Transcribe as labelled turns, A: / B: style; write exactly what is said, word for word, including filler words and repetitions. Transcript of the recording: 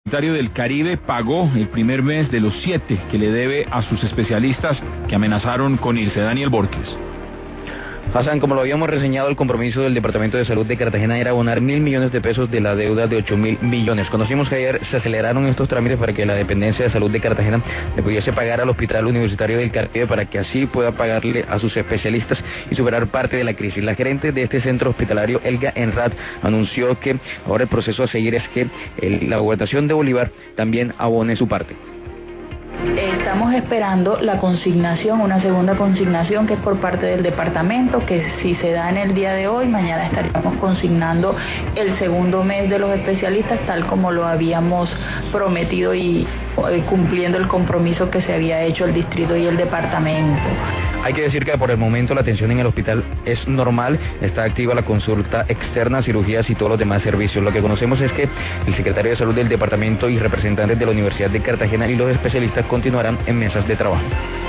A: Secretario del Caribe pagó el primer mes de los siete que le debe a sus especialistas que amenazaron con irse. Daniel Borges.
B: Hassan, como lo habíamos reseñado, el compromiso del Departamento de Salud de Cartagena era abonar mil millones de pesos de la deuda de ocho mil millones. Conocimos que ayer se aceleraron estos trámites para que la Dependencia de Salud de Cartagena le pudiese pagar al Hospital Universitario del Caribe para que así pueda pagarle a sus especialistas y superar parte de la crisis. La gerente de este centro hospitalario, Elga Enrat, anunció que ahora el proceso a seguir es que el, la gobernación de Bolívar también abone su parte.
C: Estamos esperando la consignación, una segunda consignación que es por parte del departamento, que si se da en el día de hoy, mañana estaríamos consignando el segundo mes de los especialistas, tal como lo habíamos prometido y eh, cumpliendo el compromiso que se había hecho el distrito y el departamento.
B: Hay que decir que por el momento la atención en el hospital es normal, está activa la consulta externa, cirugías y todos los demás servicios. Lo que conocemos es que el secretario de Salud del departamento y representantes de la Universidad de Cartagena y los especialistas continuarán en mesas de trabajo.